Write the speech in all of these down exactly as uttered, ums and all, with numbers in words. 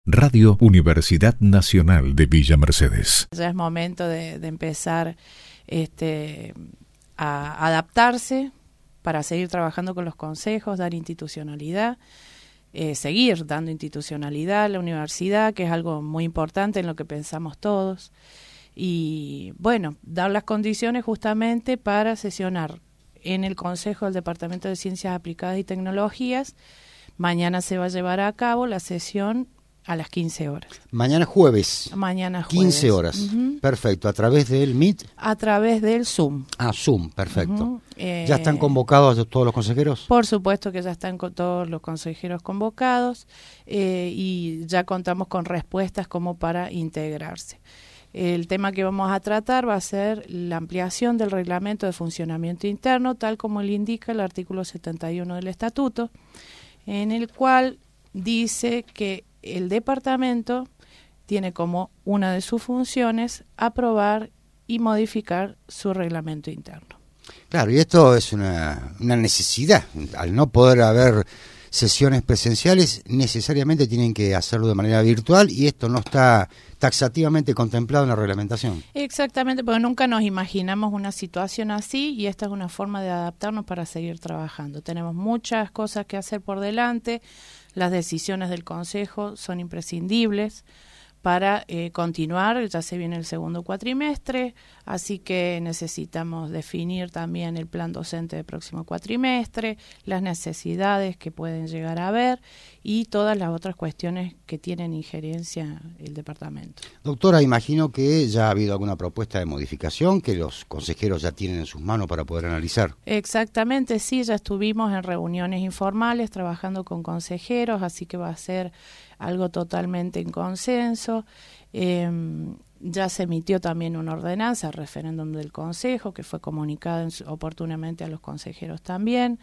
Radio Universidad Nacional de Villa Mercedes. Ya es momento de, de empezar este, a adaptarse para seguir trabajando con los consejos, dar institucionalidad, eh, seguir dando institucionalidad a la universidad, que es algo muy importante en lo que pensamos todos. Y bueno, dar las condiciones justamente para sesionar en el Consejo del Departamento de Ciencias Aplicadas y Tecnologías. Mañana se va a llevar a cabo la sesión a las quince horas. Mañana jueves. Mañana jueves. quince horas. Uh-huh. Perfecto. ¿A través del Meet? A través del Zoom. Ah, Zoom, perfecto. Uh-huh. eh, ¿Ya están convocados todos los consejeros? Por supuesto que ya están con todos los consejeros convocados eh, y ya contamos con respuestas como para integrarse. El tema que vamos a tratar va a ser la ampliación del reglamento de funcionamiento interno, tal como le indica el artículo setenta y uno del estatuto, en el cual dice que el departamento tiene como una de sus funciones aprobar y modificar su reglamento interno. Claro, y esto es una, una necesidad. Al no poder haber sesiones presenciales, necesariamente tienen que hacerlo de manera virtual y esto no está taxativamente contemplado en la reglamentación. Exactamente, porque nunca nos imaginamos una situación así y esta es una forma de adaptarnos para seguir trabajando. Tenemos muchas cosas que hacer por delante, las decisiones del Consejo son imprescindibles para eh, continuar, ya se viene el segundo cuatrimestre, así que necesitamos definir también el plan docente del próximo cuatrimestre, las necesidades que pueden llegar a haber y todas las otras cuestiones que tienen injerencia el departamento. Doctora, imagino que ya ha habido alguna propuesta de modificación que los consejeros ya tienen en sus manos para poder analizar. Exactamente, sí, ya estuvimos en reuniones informales trabajando con consejeros, así que va a ser algo totalmente en consenso. Eh, ya se emitió también una ordenanza, referéndum del Consejo, que fue comunicada oportunamente a los consejeros también.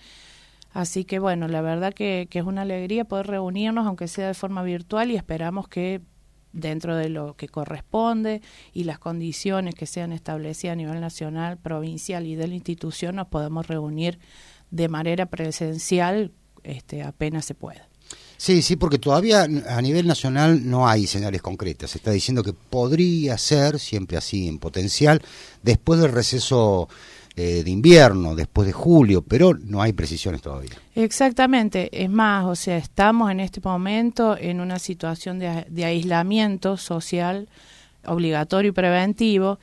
Así que bueno, la verdad que, que es una alegría poder reunirnos, aunque sea de forma virtual, y esperamos que dentro de lo que corresponde y las condiciones que sean establecidas a nivel nacional, provincial y de la institución, nos podemos reunir de manera presencial este, apenas se pueda. Sí, sí, porque todavía a nivel nacional no hay señales concretas. Se está diciendo que podría ser, siempre así en potencial, después del receso eh, de invierno, después de julio, pero no hay precisiones todavía. Exactamente, es más, o sea, estamos en este momento en una situación de, de aislamiento social obligatorio y preventivo,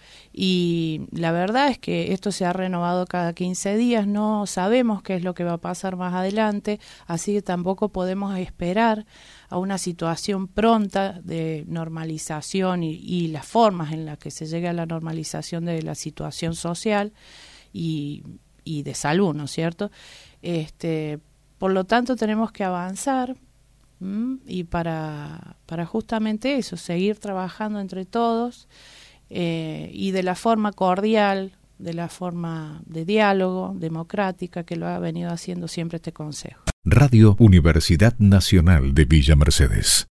y la verdad es que esto se ha renovado cada quince días, no sabemos qué es lo que va a pasar más adelante, así que tampoco podemos esperar a una situación pronta de normalización y, y las formas en las que se llegue a la normalización de la situación social y, y de salud, ¿no es cierto? Este, por lo tanto tenemos que avanzar y para, para justamente eso, seguir trabajando entre todos eh, y de la forma cordial, de la forma de diálogo, democrática, que lo ha venido haciendo siempre este Consejo. Radio Universidad Nacional de Villa Mercedes.